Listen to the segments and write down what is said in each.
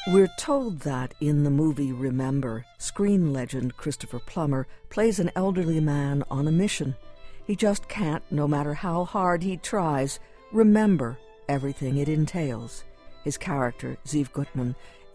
We're told that in the movie Remember, screen legend Christopher Plummer plays an elderly man on a mission. He just can't, no matter how hard he tries, remember everything it entails. His character, Ziv Gutman,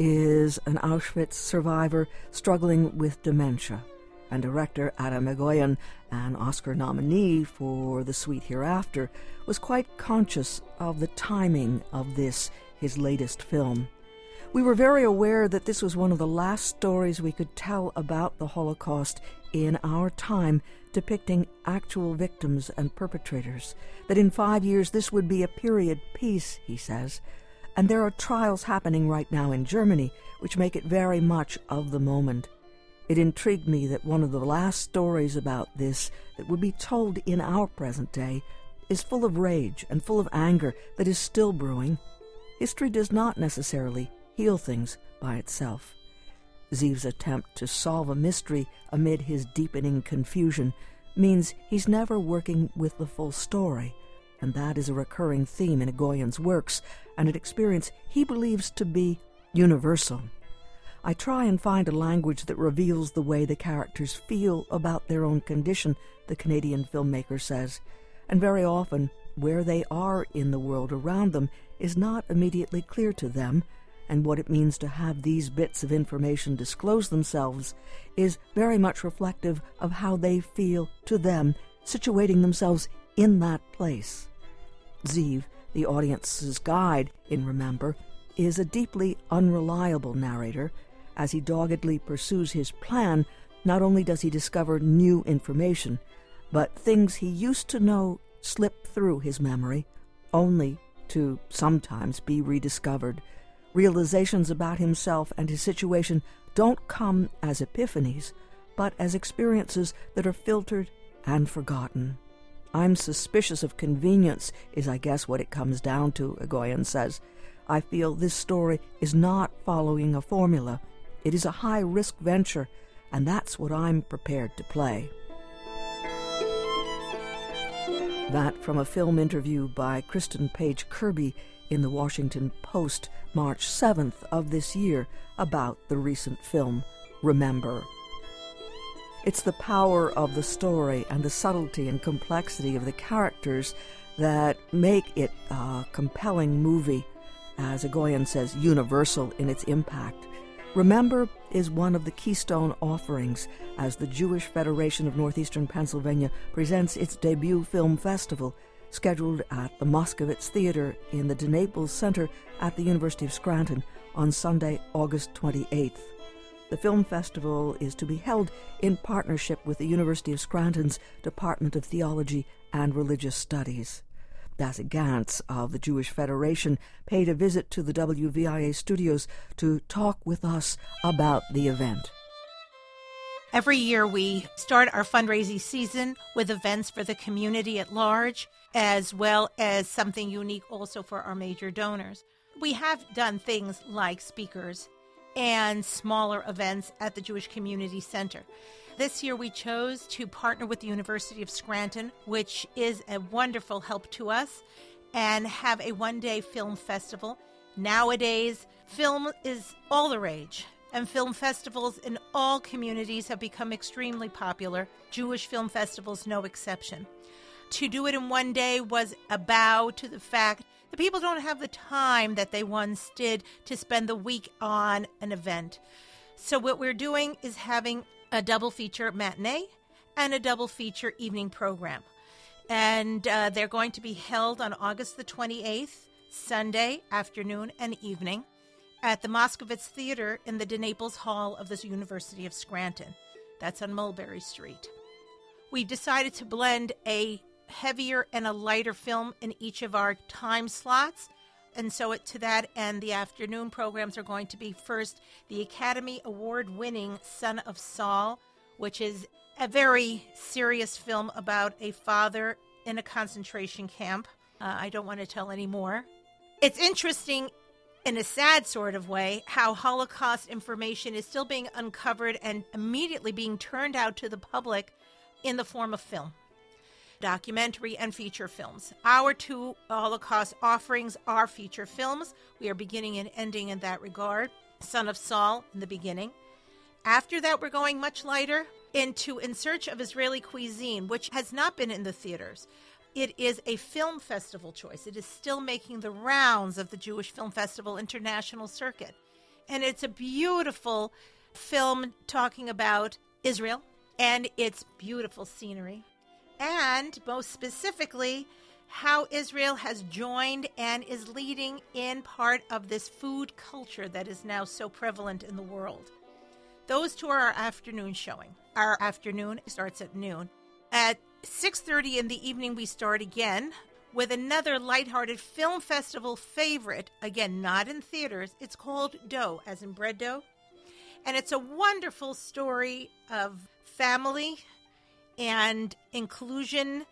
is an Auschwitz survivor struggling with dementia. And director Adam Egoyan, an Oscar nominee for The Sweet Hereafter, was quite conscious of the timing of this, his latest film. We were very aware that this was one of the last stories we could tell about the Holocaust in our time, depicting actual victims and perpetrators, that in 5 years this would be a period piece, he says. And there are trials happening right now in Germany which make it very much of the moment. It intrigued me that one of the last stories about this that would be told in our present day is full of rage and full of anger that is still brewing. History does not necessarily heal things by itself. Ziv's attempt to solve a mystery amid his deepening confusion means he's never working with the full story, and that is a recurring theme in Egoyan's works, and an experience he believes to be universal. I try and find a language that reveals the way the characters feel about their own condition, the Canadian filmmaker says, and very often where they are in the world around them is not immediately clear to them, and what it means to have these bits of information disclose themselves is very much reflective of how they feel to them, situating themselves in that place. Ziv, the audience's guide in Remember, is a deeply unreliable narrator. As he doggedly pursues his plan, not only does he discover new information, but things he used to know slip through his memory, only to sometimes be rediscovered. Realizations about himself and his situation don't come as epiphanies, but as experiences that are filtered and forgotten. I'm suspicious of convenience is, I guess, what it comes down to, Egoyan says. I feel this story is not following a formula. It is a high-risk venture, and that's what I'm prepared to play. That from a film interview by Kristen Page Kirby in the Washington Post, March 7th of this year, about the recent film, Remember. It's the power of the story and the subtlety and complexity of the characters that make it a compelling movie, as Egoyan says, universal in its impact. Remember is one of the keystone offerings as the Jewish Federation of Northeastern Pennsylvania presents its debut film festival, scheduled at the Moskowitz Theater in the DeNaples Center at the University of Scranton on Sunday, August 28th. The film festival is to be held in partnership with the University of Scranton's Department of Theology and Religious Studies. Dasi Gantz of the Jewish Federation paid a visit to the WVIA studios to talk with us about the event. Every year we start our fundraising season with events for the community at large, as well as something unique also for our major donors. We have done things like speakers and smaller events at the Jewish Community Center. This year we chose to partner with the University of Scranton, which is a wonderful help to us, and have a one-day film festival. Nowadays, film is all the rage, and film festivals in all communities have become extremely popular. Jewish film festivals, no exception. To do it in one day was a bow to the fact that people don't have the time that they once did to spend the week on an event. So what we're doing is having a double feature matinee and a double feature evening program. And they're going to be held on August the 28th, Sunday afternoon and evening, at the Moskowitz Theater in the DeNaples Hall of the University of Scranton. That's on Mulberry Street. We decided to blend a heavier and a lighter film in each of our time slots. And so to that end, the afternoon programs are going to be first the Academy Award-winning Son of Saul, which is a very serious film about a father in a concentration camp. I don't want to tell any more. It's interesting in a sad sort of way how Holocaust information is still being uncovered and immediately being turned out to the public in the form of film. Documentary and feature films. Our two Holocaust offerings are feature films. We are beginning and ending in that regard. Son of Saul in the beginning. After that, we're going much lighter into In Search of Israeli Cuisine, which has not been in the theaters. It is a film festival choice. It is still making the rounds of the Jewish Film Festival International Circuit. And it's a beautiful film talking about Israel and its beautiful scenery. And most specifically, how Israel has joined and is leading in part of this food culture that is now so prevalent in the world. Those two are our afternoon showing. Our afternoon starts at noon. At 6:30 in the evening, we start again with another lighthearted film festival favorite. Again, not in theaters. It's called Dough, as in bread dough. And it's a wonderful story of family and inclusion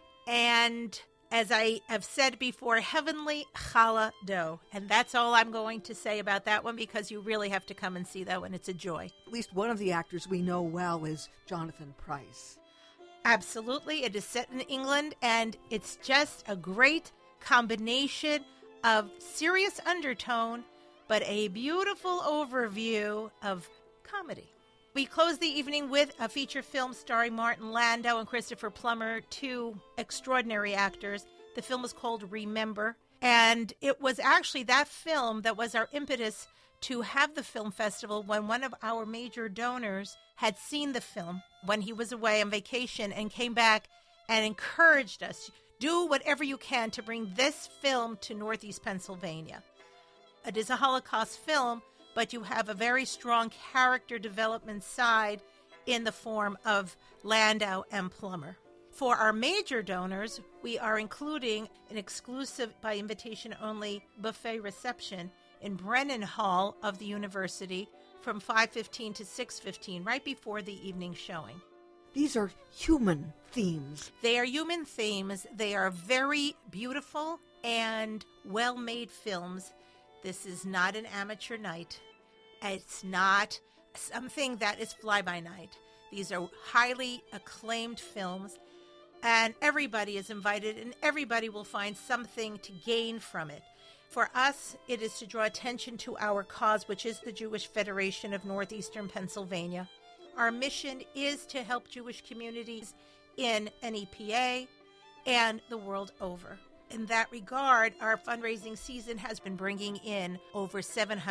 and, as I have said before, heavenly challah dough. And that's all I'm going to say about that one, because you really have to come and see that one. It's a joy. At least one of the actors we know well is Jonathan Pryce. Absolutely. It is set in England, and it's just a great combination of serious undertone, but a beautiful overview of comedy. We close the evening with a feature film starring Martin Landau and Christopher Plummer, two extraordinary actors. The film is called Remember, and it was actually that film that was our impetus to have the film festival when one of our major donors had seen the film when he was away on vacation and came back and encouraged us, do whatever you can to bring this film to Northeast Pennsylvania. It is a Holocaust film, but you have a very strong character development side in the form of Landau and Plummer. For our major donors, we are including an exclusive, by invitation only, buffet reception in Brennan Hall of the university from 5:15 to 6:15, right before the evening showing. These are human themes. They are human themes. They are very beautiful and well-made films. This is not an amateur night. It's not something that is fly-by-night. These are highly acclaimed films, and everybody is invited, and everybody will find something to gain from it. For us, it is to draw attention to our cause, which is the Jewish Federation of Northeastern Pennsylvania. Our mission is to help Jewish communities in NEPA and the world over. In that regard, our fundraising season has been bringing in over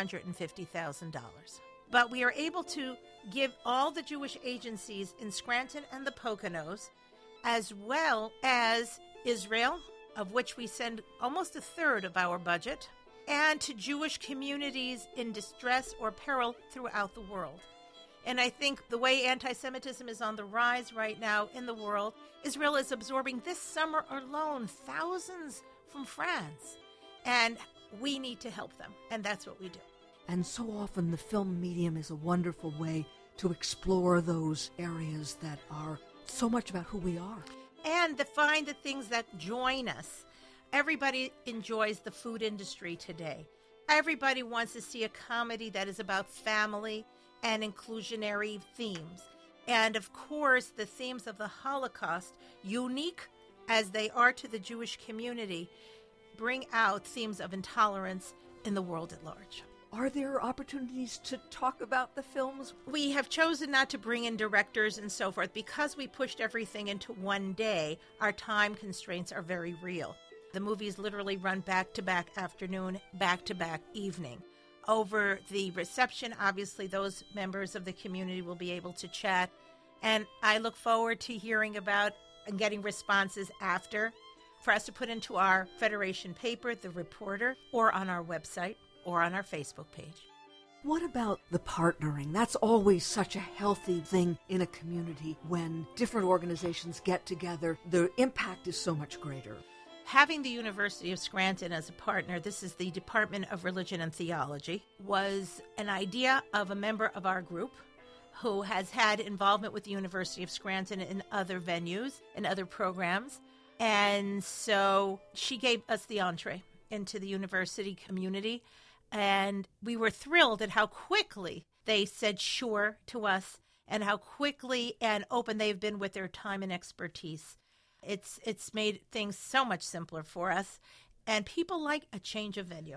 $750,000. But we are able to give all the Jewish agencies in Scranton and the Poconos, as well as Israel, of which we send almost a third of our budget, and to Jewish communities in distress or peril throughout the world. And I think the way anti-Semitism is on the rise right now in the world, Israel is absorbing this summer alone thousands from France. And we need to help them. And that's what we do. And so often the film medium is a wonderful way to explore those areas that are so much about who we are. And to find the things that join us. Everybody enjoys the food industry today. Everybody wants to see a comedy that is about family and inclusionary themes. And of course, the themes of the Holocaust, unique as they are to the Jewish community, bring out themes of intolerance in the world at large. Are there opportunities to talk about the films? We have chosen not to bring in directors and so forth. Because we pushed everything into one day, our time constraints are very real. The movies literally run back-to-back afternoon, back-to-back evening. Over the reception, obviously, those members of the community will be able to chat. And I look forward to hearing about and getting responses after for us to put into our Federation paper, The Reporter, or on our website, or on our Facebook page. What about the partnering? That's always such a healthy thing in a community when different organizations get together. The impact is so much greater. Having the University of Scranton as a partner, this is the Department of Religion and Theology, was an idea of a member of our group who has had involvement with the University of Scranton in other venues and other programs. And so she gave us the entree into the university community. And we were thrilled at how quickly they said sure to us and how quickly and open they've been with their time and expertise. It's made things so much simpler for us. And people like a change of venue.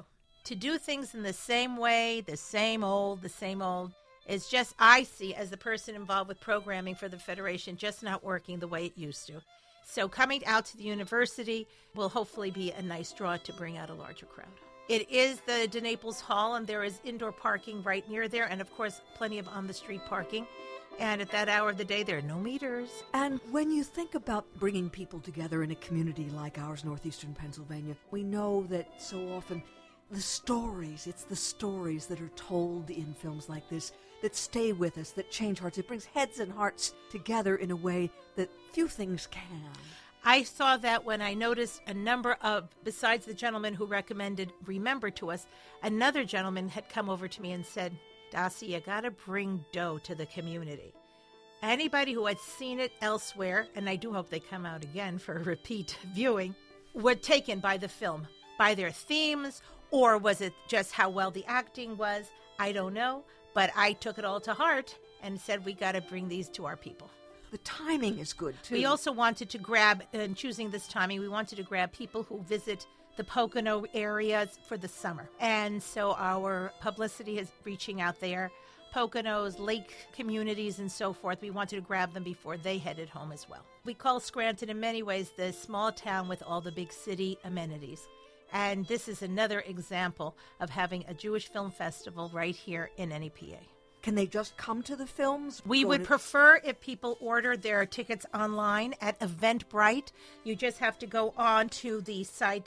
to do things in the same way, the same old, is just, I see, as the person involved with programming for the Federation, just not working the way it used to. So coming out to the university will hopefully be a nice draw to bring out a larger crowd. It is the De Naples Hall, and there is indoor parking right near there, and of course, plenty of on-the-street parking. And at that hour of the day, there are no meters. And when you think about bringing people together in a community like ours, northeastern Pennsylvania, we know that so often it's the stories that are told in films like this that stay with us, that change hearts. It brings heads and hearts together in a way that few things can. I saw that when I noticed a number of, besides the gentleman who recommended Remember to us, another gentleman had come over to me and said, Dossie, you got to bring Doe to the community. Anybody who had seen it elsewhere, and I do hope they come out again for a repeat viewing, were taken by the film, by their themes, or was it just how well the acting was? I don't know, but I took it all to heart and said we got to bring these to our people. The timing is good, too. We also wanted to grab, in choosing this timing, we wanted to grab people who visit the Pocono areas for the summer. And so our publicity is reaching out there. Poconos, lake communities, and so forth. We wanted to grab them before they headed home as well. We call Scranton in many ways the small town with all the big city amenities. And this is another example of having a Jewish film festival right here in NEPA. Can they just come to the films? We would prefer if people order their tickets online at Eventbrite. You just have to go on to the site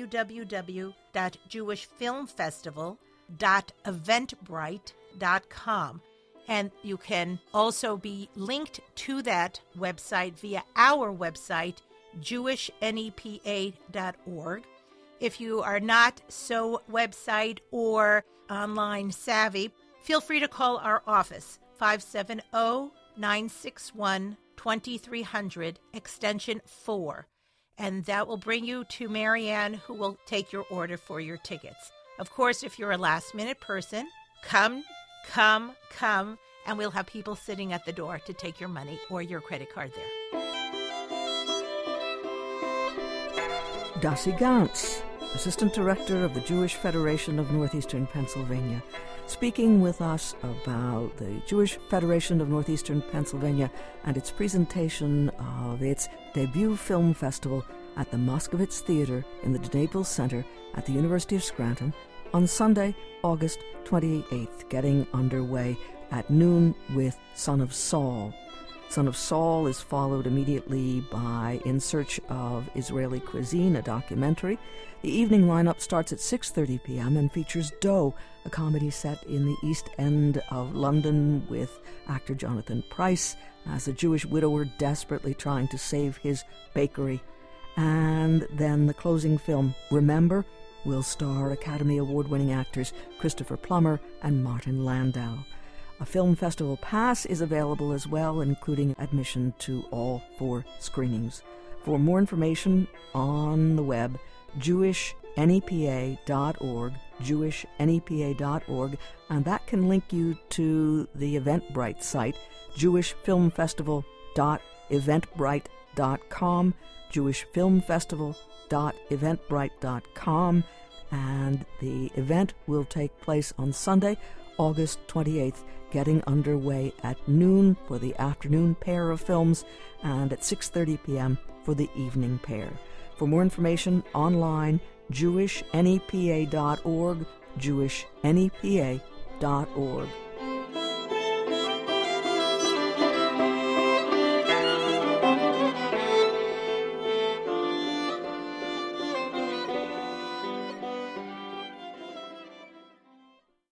www.jewishfilmfestival.eventbrite.com. And you can also be linked to that website via our website, jewishnepa.org. If you are not so website or online savvy, feel free to call our office, 570-961-2300, extension 4, and that will bring you to Marianne, who will take your order for your tickets. Of course, if you're a last-minute person, come, and we'll have people sitting at the door to take your money or your credit card there. Dossie Gantz, Assistant Director of the Jewish Federation of Northeastern Pennsylvania, speaking with us about the Jewish Federation of Northeastern Pennsylvania and its presentation of its debut film festival at the Moskowitz Theater in the De Naples Center at the University of Scranton on Sunday, August 28th, getting underway at noon with Son of Saul. Son of Saul is followed immediately by In Search of Israeli Cuisine, a documentary. The evening lineup starts at 6:30 p.m. and features Doe, a comedy set in the East End of London with actor Jonathan Pryce as a Jewish widower desperately trying to save his bakery. And then the closing film, Remember, will star Academy Award-winning actors Christopher Plummer and Martin Landau. A film festival pass is available as well, including admission to all 4 screenings. For more information on the web, jewishnepa.org, jewishnepa.org, and that can link you to the Eventbrite site, jewishfilmfestival.eventbrite.com, jewishfilmfestival.eventbrite.com, and the event will take place on Sunday, August 28th, getting underway at noon for the afternoon pair of films and at 6:30 p.m. for the evening pair. For more information, online, jewishnepa.org, jewishnepa.org.